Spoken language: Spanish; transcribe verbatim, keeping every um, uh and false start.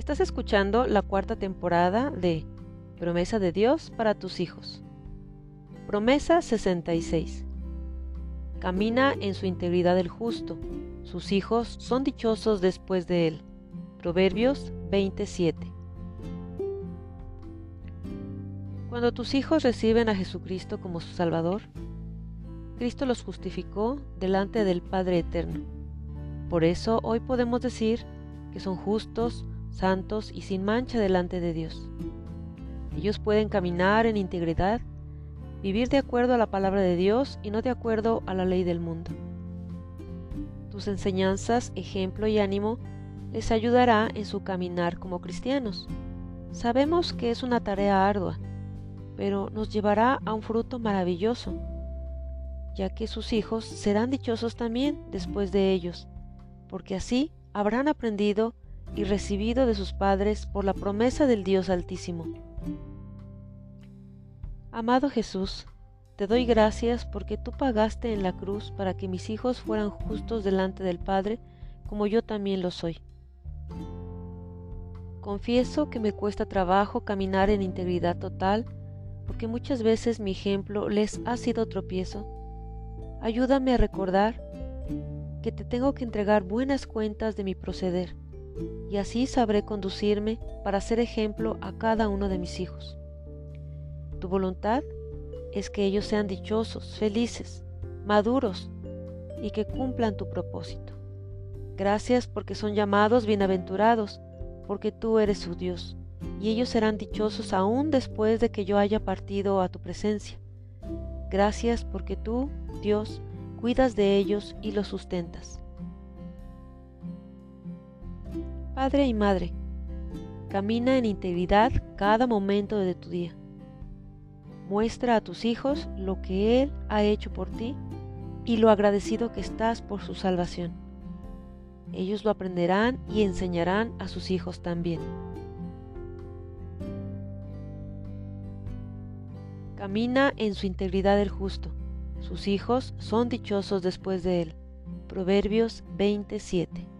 Estás escuchando la cuarta temporada de Promesa de Dios para tus hijos. Promesa sesenta y seis. Camina en su integridad el justo, sus hijos son dichosos después de él. Proverbios veintisiete. Cuando tus hijos reciben a Jesucristo como su Salvador, Cristo los justificó delante del Padre Eterno. Por eso hoy podemos decir que son justos, santos y sin mancha delante de Dios. Ellos pueden caminar en integridad, vivir de acuerdo a la palabra de Dios y no de acuerdo a la ley del mundo. Tus enseñanzas, ejemplo y ánimo les ayudará en su caminar como cristianos. Sabemos que es una tarea ardua, pero nos llevará a un fruto maravilloso, ya que sus hijos serán dichosos también después de ellos, porque así habrán aprendido y recibido de sus padres por la promesa del Dios Altísimo. Amado Jesús, te doy gracias porque tú pagaste en la cruz para que mis hijos fueran justos delante del Padre, como yo también lo soy. Confieso que me cuesta trabajo caminar en integridad total, porque muchas veces mi ejemplo les ha sido tropiezo. Ayúdame a recordar que te tengo que entregar buenas cuentas de mi proceder, y así sabré conducirme para ser ejemplo a cada uno de mis hijos. Tu voluntad es que ellos sean dichosos, felices, maduros y que cumplan tu propósito. Gracias porque son llamados bienaventurados, porque tú eres su Dios, y ellos serán dichosos aún después de que yo haya partido a tu presencia. Gracias porque tú, Dios, cuidas de ellos y los sustentas. Padre y Madre, camina en integridad cada momento de tu día. Muestra a tus hijos lo que Él ha hecho por ti y lo agradecido que estás por su salvación. Ellos lo aprenderán y enseñarán a sus hijos también. Camina en su integridad el justo, sus hijos son dichosos después de él. Proverbios veintisiete.